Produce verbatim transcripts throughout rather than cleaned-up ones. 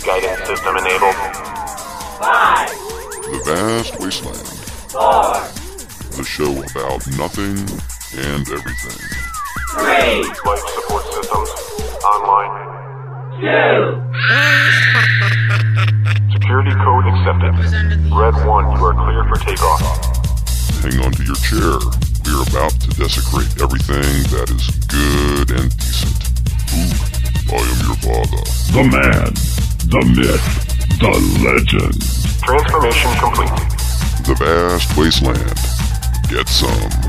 Guidance system enabled. Five. The Vast Wasteland. Four. The show about nothing and everything. Three. Life support systems online. Two. Security code accepted. Red one, you are clear for takeoff. Hang on to your chair. We are about to desecrate everything that is good and decent. Ooh, I am your father. The man, the myth, the legend. Transformation complete. The Vast Wasteland. Get some.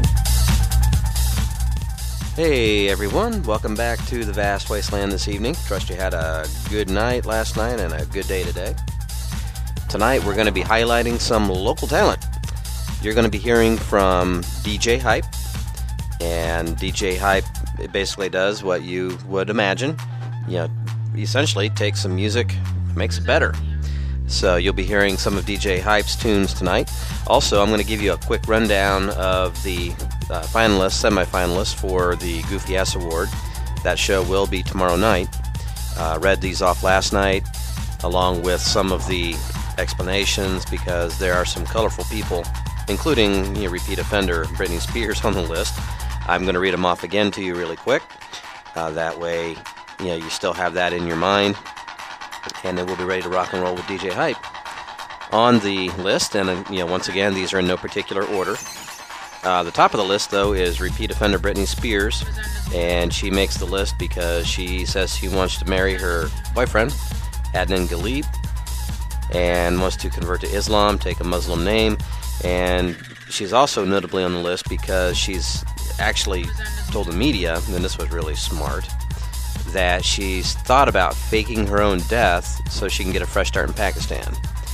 Hey everyone, welcome back to the Vast Wasteland this evening. Trust you had a good night last night and a good day today. Tonight we're going to be highlighting some local talent. You're going to be hearing from D J Hype, and D J Hype basically does what you would imagine. You know, essentially takes some music, makes it better. So you'll be hearing some of D J Hype's tunes tonight. Also, I'm going to give you a quick rundown of the uh, finalists, semifinalists for the Goofy Ass Award. That show will be tomorrow night. Uh, read these off last night, along with some of the explanations, because there are some colorful people, including you know, repeat offender Britney Spears on the list. I'm going to read them off again to you really quick. Uh, that way, you know, you still have that in your mind. And then we'll be ready to rock and roll with D J Hype. On the list, and uh, you know, once again, these are in no particular order. Uh, the top of the list, though, is repeat offender Britney Spears, and she makes the list because she says she wants to marry her boyfriend, Adnan Ghalib, and wants to convert to Islam, take a Muslim name, and she's also notably on the list because she's actually told the media, and this was really smart, that she's thought about faking her own death so she can get a fresh start in Pakistan.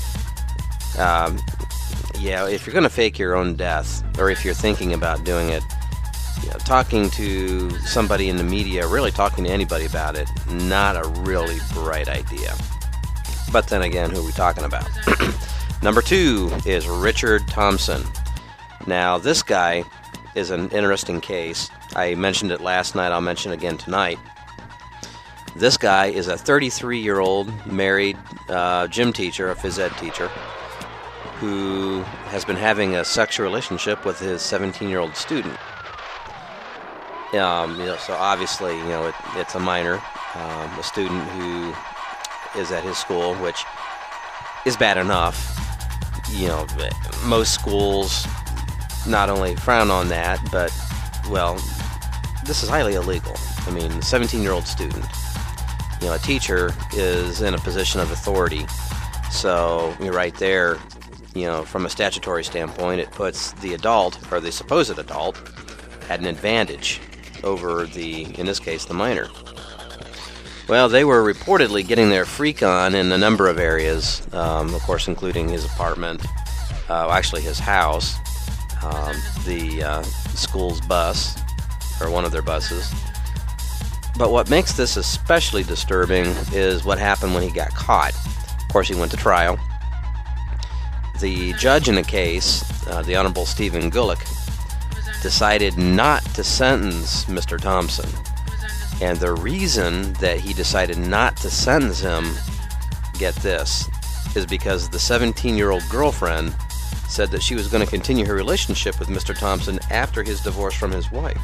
Um, yeah, if you're going to fake your own death, or if you're thinking about doing it, you know, talking to somebody in the media, really talking to anybody about it, not a really bright idea. But then again, who are we talking about? Number two is Richard Thompson. Now, this guy is an interesting case. I mentioned it last night, I'll mention it again tonight. This guy is a thirty-three-year-old married uh, gym teacher, a phys ed teacher, who has been having a sexual relationship with his seventeen-year-old student. Um, you know, so obviously, you know, it, it's a minor, um, a student who is at his school, which is bad enough. You know, most schools not only frown on that, but, well, this is highly illegal. I mean, seventeen-year-old student. You know, a teacher is in a position of authority. So, you're right there, you know, from a statutory standpoint, it puts the adult, or the supposed adult, at an advantage over the, in this case, the minor. Well, they were reportedly getting their freak on in a number of areas, um, of course, including his apartment, uh, actually his house, um, the uh, school's bus, or one of their buses. But what makes this especially disturbing is what happened when he got caught. Of course, he went to trial. The judge in the case, uh, the Honorable Stephen Gulick, decided not to sentence Mister Thompson. And the reason that he decided not to sentence him, get this, is because the seventeen-year-old girlfriend said that she was going to continue her relationship with Mister Thompson after his divorce from his wife.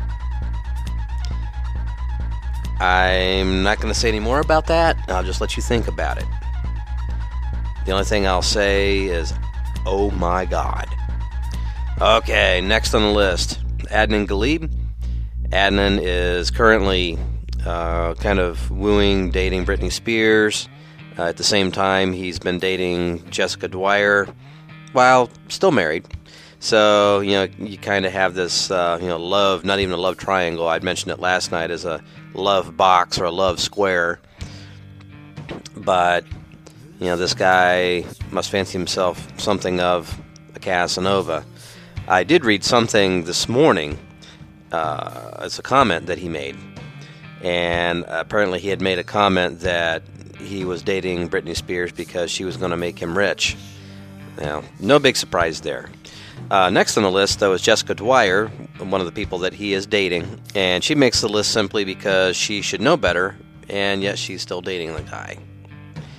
I'm not going to say any more about that. I'll just let you think about it. The only thing I'll say is, oh my God. Okay, next on the list, Adnan Ghalib. Adnan is currently uh, kind of wooing, dating Britney Spears. Uh, at the same time, he's been dating Jessica Dwyer while still married. So, you know, you kind of have this, uh, you know, love, not even a love triangle. I'd mentioned it last night as a love box or a love square. But, you know, this guy must fancy himself something of a Casanova. I did read something this morning. Uh, it's a comment that he made. And apparently he had made a comment that he was dating Britney Spears because she was going to make him rich. Now, no big surprise there. Uh, next on the list, though, is Jessica Dwyer, one of the people that he is dating. And she makes the list simply because she should know better, and yet she's still dating the guy.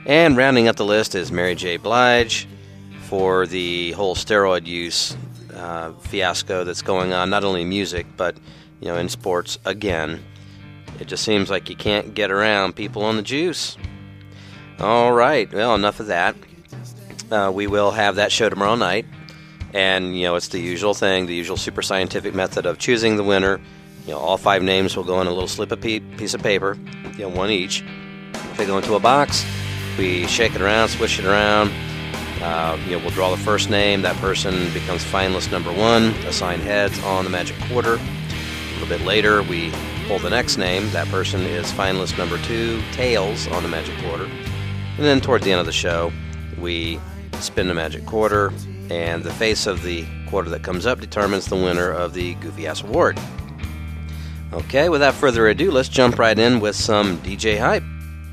And rounding up the list is Mary J. Blige for the whole steroid use uh, fiasco that's going on, not only in music, but you know, in sports again. It just seems like you can't get around people on the juice. All right, well, enough of that. Uh, we will have that show tomorrow night. And, you know, it's the usual thing, the usual super scientific method of choosing the winner. You know, all five names will go in a little slip of pe- piece of paper, you know, one each. They go into a box. We shake it around, swish it around. Uh, you know, we'll draw the first name. That person becomes finalist number one, assign heads on the magic quarter. A little bit later, we pull the next name. That person is finalist number two, tails on the magic quarter. And then toward the end of the show, we spin the magic quarter, and the face of the quarter that comes up determines the winner of the Goofy Ass Award. Okay, without further ado, let's jump right in with some D J hype.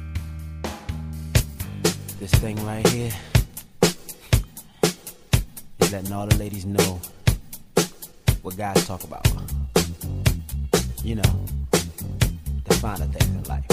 This thing right here is letting all the ladies know what guys talk about. You know, the finer things in life.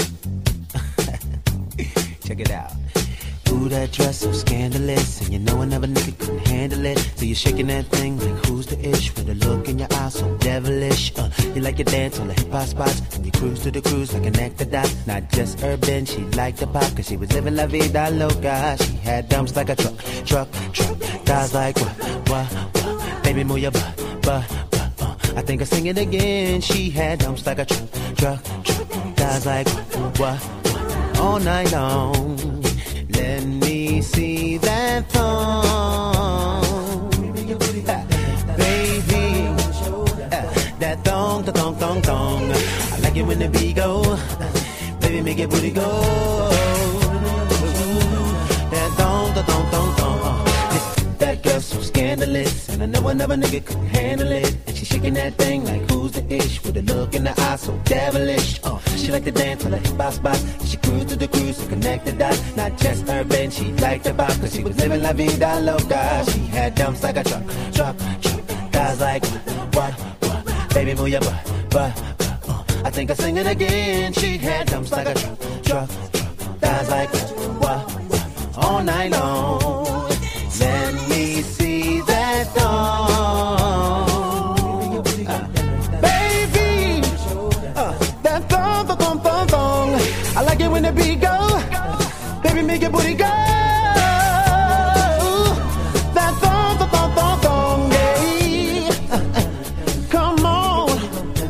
Check it out. Ooh, that dress so scandalous, and you know another nigga couldn't handle it. So you're shaking that thing like who's the ish, with a look in your eyes so devilish. Uh, you like your dance on the hip hop spots, and you cruise to the cruise like an actor dot. Not just urban, she liked the pop, cause she was living la vida loca. She had dumps like a truck, truck, truck. Guys like what, what, what? Baby, move your butt, butt, butt. Uh, I think I sing it again. She had dumps like a truck, truck, truck. Guys like what, what, what? All night long. Let me see that thong, baby. Uh, that thong, the thong, thong, thong. I like it when the beat go, baby, make your booty go. That thong, the thong, thong, thong. Uh, that girl so scandalous, and I know another nigga couldn't handle it. And she shaking that thing like who's the ish, with a look in the eye so devilish. Uh, she like to dance on the hip hop spot. She cruised to the cruise to connect the dots. Not just urban, she liked the pop, cause she was living la vida loca. She had dumps like a truck, truck, truck. Guys like what, what, what? Baby, move your butt, butt, butt. Uh, I think I sing it again. She had dumps like a truck, truck, truck. Guys like what, what? All night long. Let me see that thong. Uh, baby, uh, that thong, thong, thong, thong. I like it when the beat go. Baby, make your booty go. That thong, thong, thong, thong, thong, yeah. Uh, uh, come on,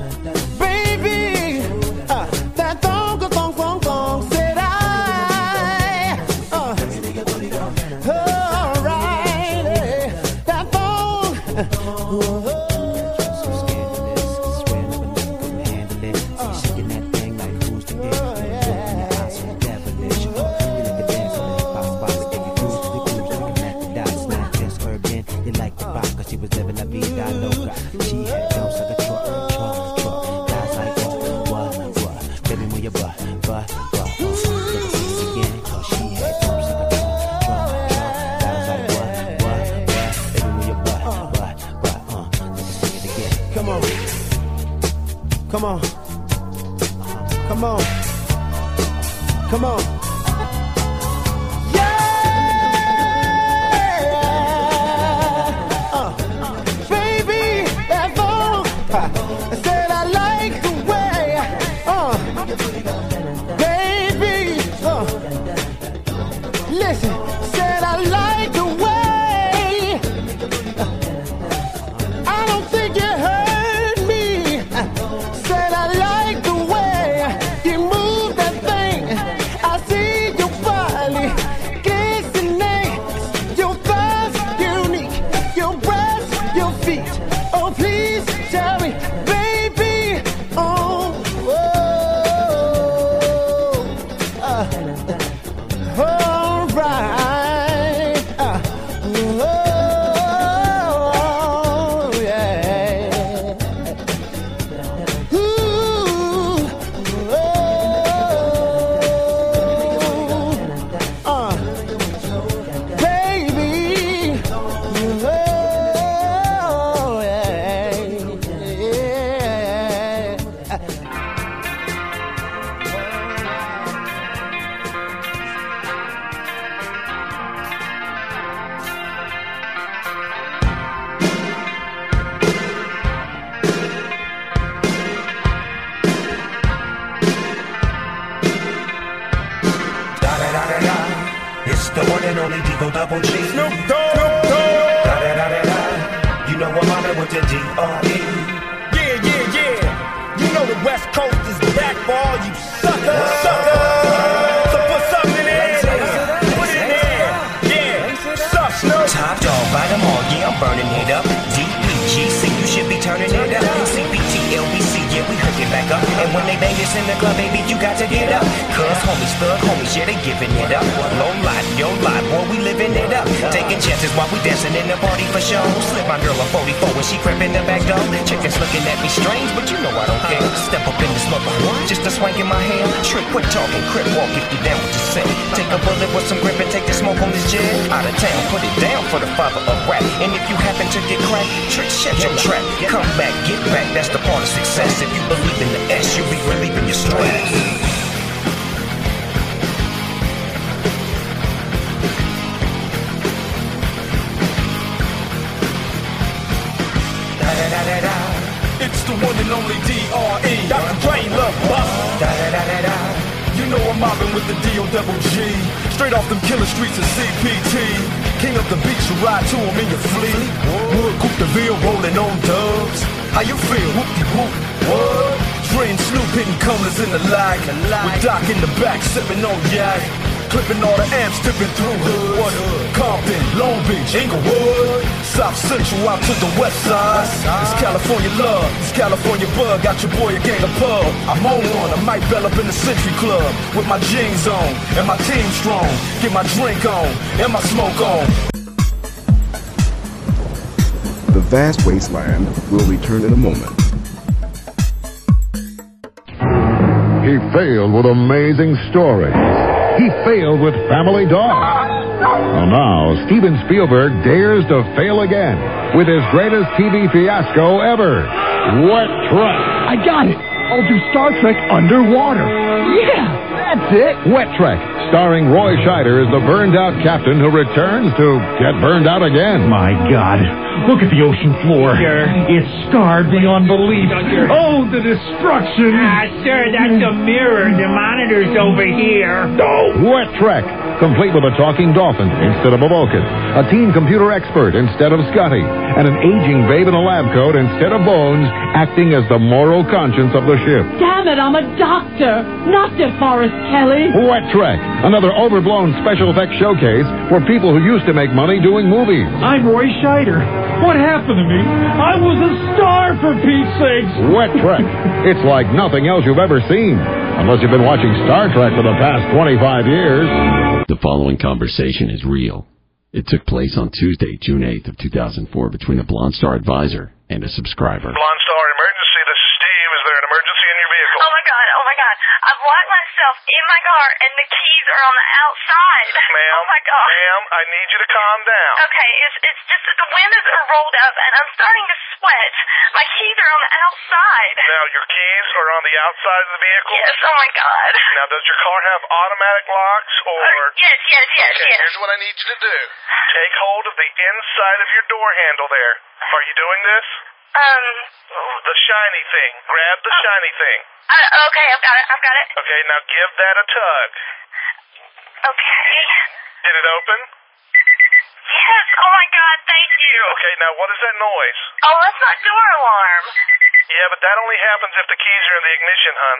baby. Uh, that thong, thong, thong, thong, said I. Uh, all right, yeah. That thong. Uh, so scandalous, swear never never couldn't handle it. So you shaking that thing like who's the ish? They like the pop cause she was living la vida loca. She had dumps like a truck, truck, truck. Guys like what, what, what? Baby, move your butt, butt, butt. Uh, let her see it again cause she had dumps like a truck, truck, truck. Guys like what, what, what? Baby, move your butt, butt, butt. Uh, let's sing it again. Come on, come on, come on, come on. I said I like the way, uh, baby, uh, listen, said I like the way, uh, I don't think you heard me, uh, said I like the way you move that thing, I said the one and only Digo Double G. Snoop Dogg. Da da da da da. You know I'm mobbing with the D R E. Yeah, yeah, yeah. You know the West Coast is back for all you suckers. Suckers. So put something in there. Put it in there. Yeah. Suck, Snoop. Top dog, bite them all. Yeah, I'm burning it up. D P G C, you should be turning it up. C P T, L B C, yeah, we hook it back up. And when they bang this in the club, baby, you got to get up. Cuz homies, thug homies, yeah, they giving it up. Low life, yo life, boy, we living it up. Taking chances while we dancing in the party for show. Slip my girl a forty-four when she crept in the back door. Chickens looking at me strange, but you know I don't care. Step up in this mother, just a swank in my hand. Trick, quit talking, crip walk if you down what you say. Take a bullet with some grip and take the smoke on this jet. Out of town, put it down for the father of rap. And if you happen to get cracked, trick, shut your trap. Come back, get back, that's the part of success. If you believe in the S, you'll be relieving your stress. It's the one and only D R E. Doctor Dre, love Busta. Da da da da da. You know I'm mobbing with the D O double G. Straight off them killer streets of C P T. King of the beach, you ride to him in your fleet. Wood, Coupe de Ville, rolling on dubs. How you feel? Whoop-de-whoop. What? Dre and Snoop hitting colors in the lag. With Doc in the back, sipping on yak. Clipping all the amps, tipping through hood. What? Compton, Long Beach, Inglewood. South Central out to the west side. It's California love, it's California bug. Got your boy a gang of pub. I'm on one, I might bell up in the Century Club. With my jeans on, and my team strong. Get my drink on, and my smoke on. The Vast Wasteland will return in a moment. He failed with amazing stories. He failed with Family Dog. Well, now, Steven Spielberg dares to fail again with his greatest T V fiasco ever, Wet Trek. I got it. I'll do Star Trek underwater. Yeah, that's it. Wet Trek, starring Roy Scheider as the burned-out captain who returns to get burned out again. My God, look at the ocean floor. Sure. It's scarred beyond belief. Oh, the destruction. Ah, sir, that's a mirror. The monitor's over here. No. Wet Trek, complete with a talking dolphin instead of a Vulcan, a teen computer expert instead of Scotty, and an aging babe in a lab coat instead of Bones, acting as the moral conscience of the ship. Damn it, I'm a doctor, not DeForest Kelly. Wet Trek, another overblown special effects showcase for people who used to make money doing movies. I'm Roy Scheider. What happened to me? I was a star, for Pete's sakes. Wet Trek. It's like nothing else you've ever seen, unless you've been watching Star Trek for the past twenty-five years. The following conversation is real. It took place on Tuesday, June eighth of two thousand four between a Blonde Star advisor and a subscriber. Blonde Star emergency, this is Steve. Is there an emergency in your vehicle? Oh my god, oh my god. I've locked myself in my car and the keys are on the outside. Ma'am, oh my god. ma'am, I need you to calm down. Okay, it's it's just that the windows are rolled up and I'm starting to sweat. My keys are on the outside. Now, your keys are on the outside of the vehicle? Yes, oh my god. Now, does your car have automatic locks or... Uh, yes, yes, yes, okay, yes. here's what I need you to do. Take hold of the inside of your door handle there. Are you doing this? Um... Oh, the shiny thing. Grab the oh. shiny thing. Uh, okay, I've got it, I've got it. Okay, now give that a tug. Okay. Did it open? Yes, oh my god, thank you. Okay, now what is that noise? Oh, that's my door alarm. Yeah, but that only happens if the keys are in the ignition, hon.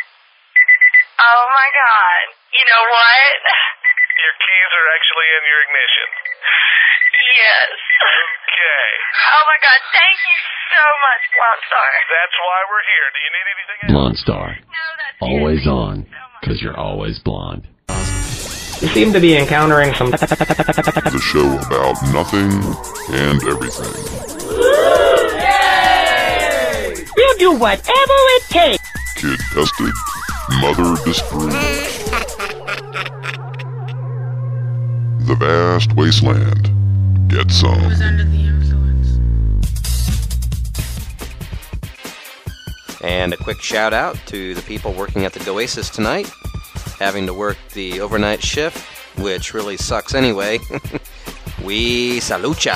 Oh my god. You know what? Your keys are actually in your ignition. Yes. Okay. Oh my god, thank you so much, Blonde Star. That's why we're here. Do you need anything else? Blonde Star. No, that's always on, because you're always blonde. You seem to be encountering some... The show about nothing and everything. Yay! We'll do whatever it takes. Kid tested, mother disproved. The Vast Wasteland. Get some. I was under the influence. And a quick shout out to the people working at the Oasis tonight, having to work the overnight shift, which really sucks anyway. We salucha.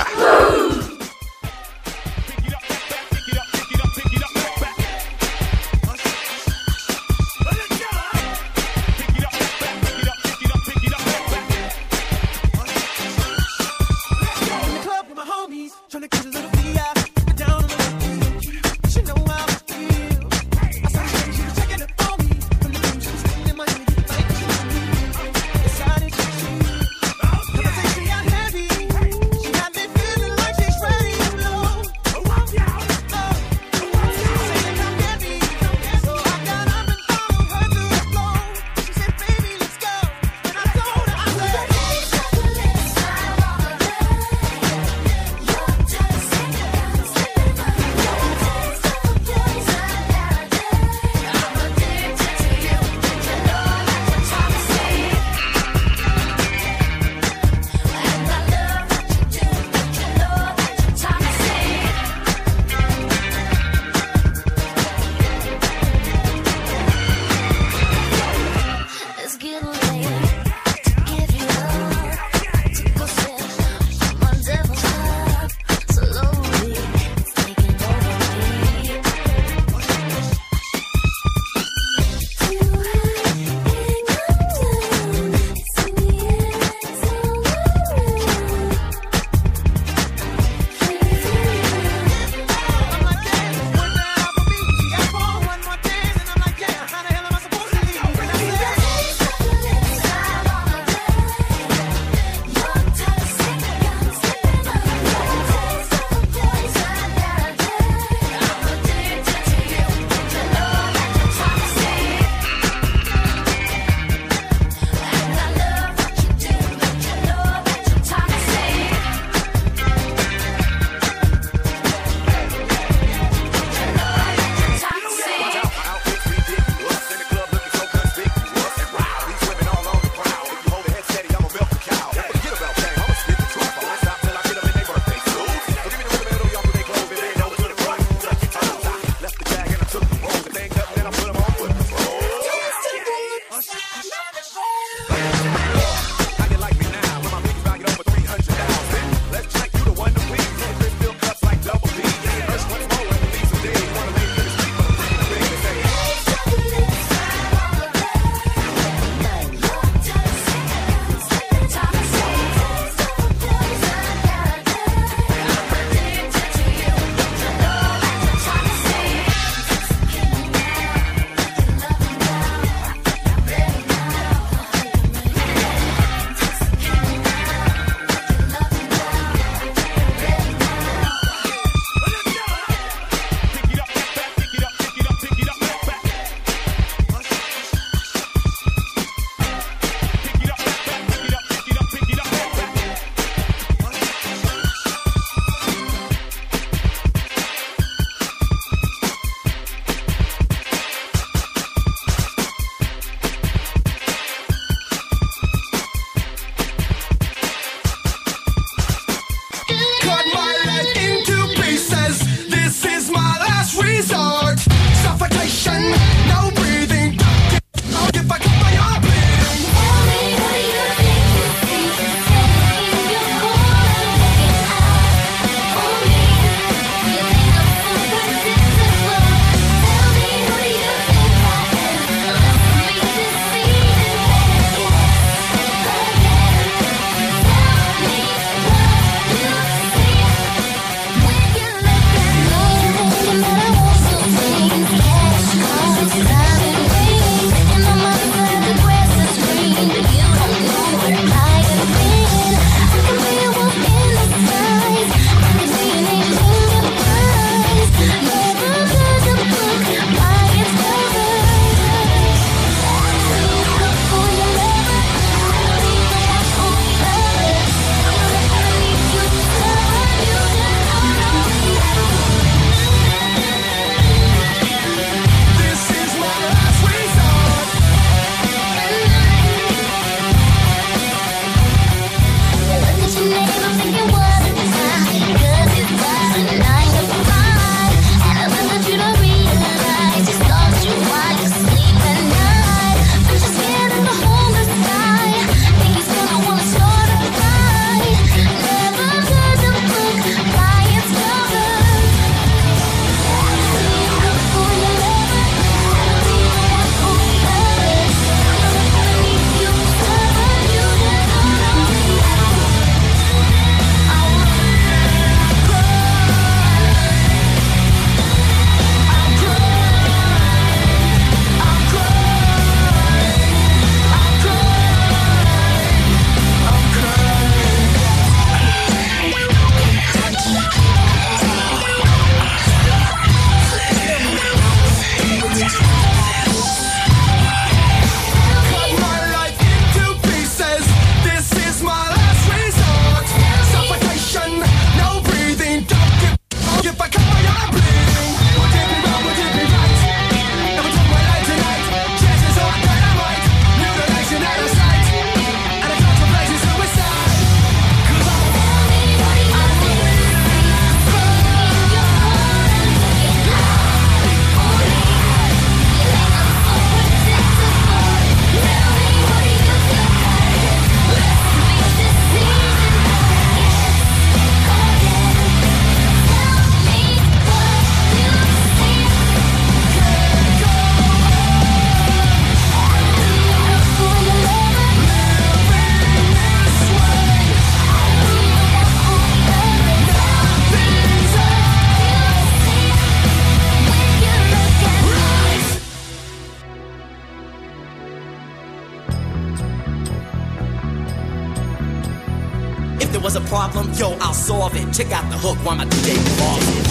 was a problem, yo, I'll solve it. Check out the hook while my D J revolves it.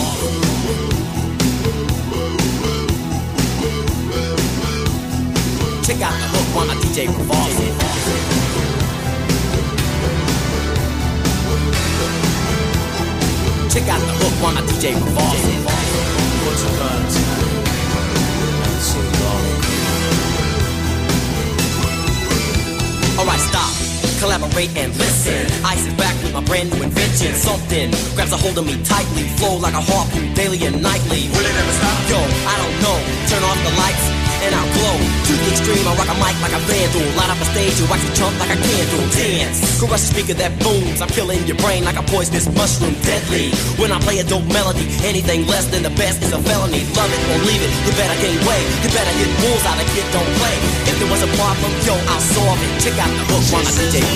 Check out the hook while my D J revolves it. Check out the hook while my D J revolves it. What's your guns? Alright, stop. Collaborate and listen. I sit back with my brand new invention. Something grabs a hold of me tightly. Flow like a harpoon daily and nightly. Will it ever stop? Yo, I don't know. Turn off the lights and I'll glow. To the extreme, I rock a mic like a vandal. Light up a stage and wax a chump like a candle. Dance, crush a speaker that booms. I'm killing your brain like a poisonous mushroom. Deadly, when I play a dope melody, anything less than the best is a felony. Love it or leave it, you better gain weight. You better hit bulls out of kid, don't play. If there was a problem, yo, I'll solve it. Check out the hook while I D J.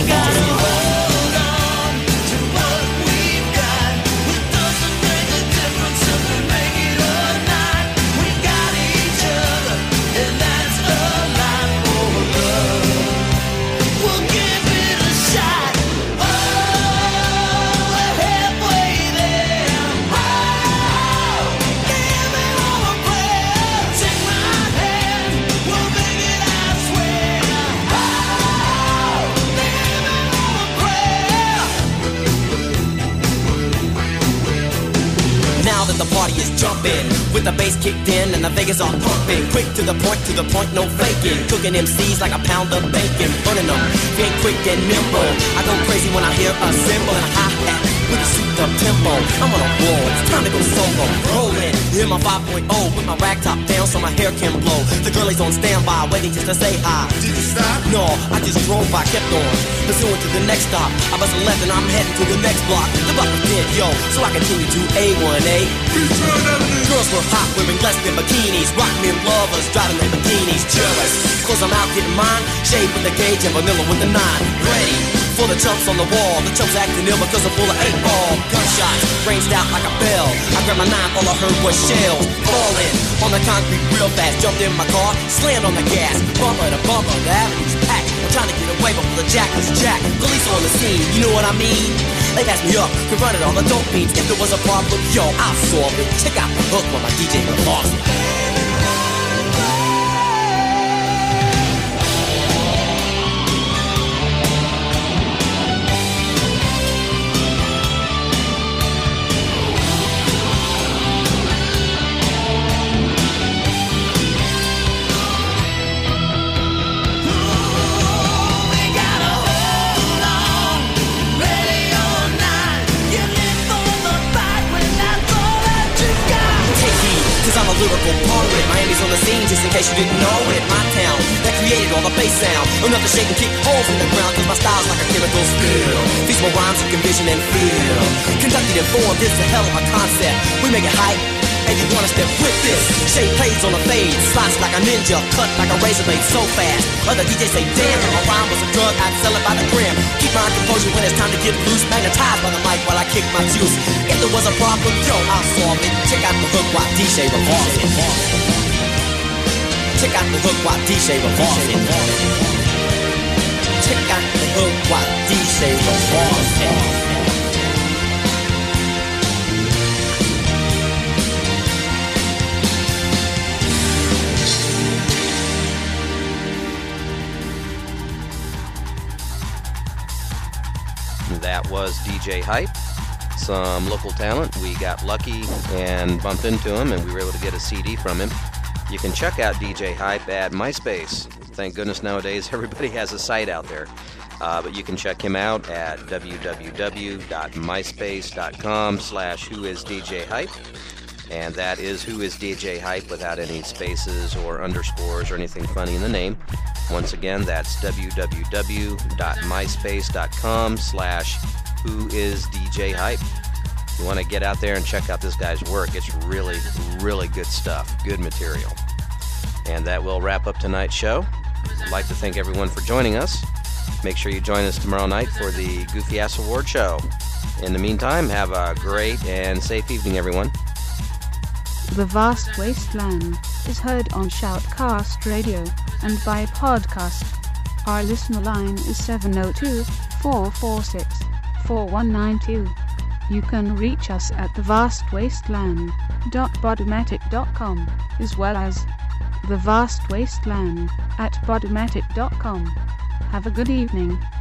The party is jumping with the bass kicked in and the Vegas are pumping. Quick to the point, to the point, no faking. Cooking M Cs like a pound of bacon. Burning them, being quick and nimble. I go crazy when I hear a cymbal and a hi-hat with a souped up tempo. I'm on a roll, it's time to go solo. Rolling, hear my five point oh with my rag top down so my hair can blow. The girlie's on standby, waiting just to say hi. Did you stop? No, I just drove by, kept on. Pursuing to the next stop. I bust a left and I'm heading to the next block. The block was dead, yo, so I continue to A one A. Girls were hot, wearing less than bikinis. Rock men lovers, driving their bikinis. Jealous, cause I'm out getting mine. Shade with the gauge and vanilla with the nine. Ready for the chumps on the wall. The chumps acting ill because I'm full of eight ball. Gunshots ranged out like a bell. I grabbed my nine, all I heard was shells falling on the concrete real fast. Jumped in my car, slammed on the gas. Bumper to bumper, the avenue's packed. I'm trying to get away before the jack is jacked. Police on the scene, you know what I mean? They passed me up, could run it all the dope beats. If there was a problem, yo, I'll solve it. Check out the hook while my D J revolves it. Lyrical poet, Miami's on the scene, just in case you didn't know it. My town, that created all the bass sound. Enough to shake and kick holes in the ground, cause my style's like a chemical spill. These more rhymes you can vision and feel. Conducted and formed, this is a hell of a concept. We make it hype, and you wanna step with this. Shade plays on a fade, slice like a ninja, cut like a razor blade so fast. Other D Js say, damn, if my rhyme was a drug, I'd sell it by the gram. Keep my composure when it's time to get loose, magnetized by the mic while I kick my juice. If there was a problem, yo, I'll solve it. Check out the hook while D J revolves it. Check out the hook while D J revolves it. Check out the hook while D J revolves it. That was D J Hype, some local talent. We got lucky and bumped into him, and we were able to get a C D from him. You can check out D J Hype at MySpace. Thank goodness nowadays everybody has a site out there. Uh, but you can check him out at w w w dot myspace dot com slash whoisdjhype. And that is Who Is D J Hype without any spaces or underscores or anything funny in the name. Once again, that's w w w dot myspace dot com slash whoisdjhype. You want to get out there and check out this guy's work. It's really, really good stuff. Good material. And that will wrap up tonight's show. I'd like to thank everyone for joining us. Make sure you join us tomorrow night for the Goofy Ass Award Show. In the meantime, have a great and safe evening, everyone. The Vast Wasteland is heard on Shoutcast Radio and by podcast. Our listener line is seven oh two, four four six, four one nine two. You can reach us at the vast wasteland dot podomatic dot com as well as the vast wasteland at podomatic dot com. Have a good evening.